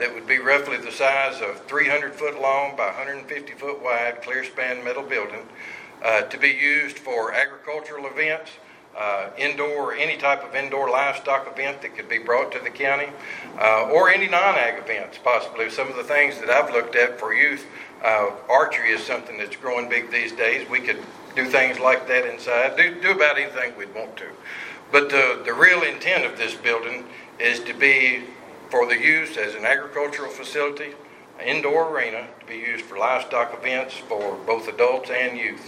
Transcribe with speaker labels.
Speaker 1: That would be roughly the size of 300 foot long by 150 foot wide clear span metal building to be used for agricultural events, indoor, any type of indoor livestock event that could be brought to the county, or any non-ag events possibly. Some of the things that I've looked at for youth, archery is something that's growing big these days. We could do things like that inside, do about anything we'd want to. But the real intent of this building is to be for the use as an agricultural facility, an indoor arena to be used for livestock events for both adults and youth.